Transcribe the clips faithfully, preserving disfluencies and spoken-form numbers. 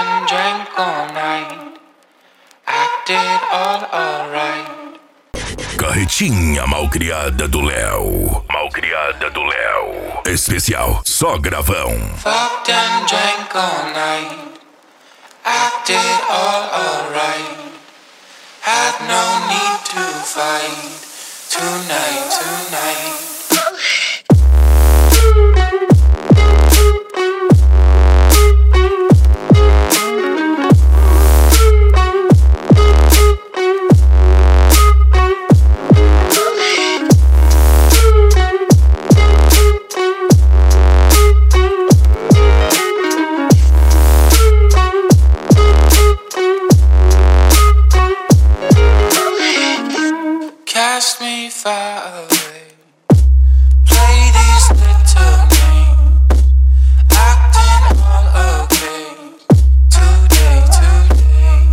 and drank all night. Acted all alright. Carretinha malcriada do Léo. Malcriada do Léo. Especial Sogravão. Fucked and drank all night. Acted all alright. Had no need to fight. Tonight, tonight. Cast me far away. Play these little games. Acting all okay. Today, today.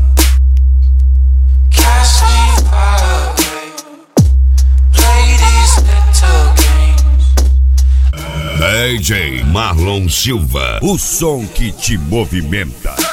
Cast me far away. Play these little games. D J Marlon Silva, o som que te movimenta.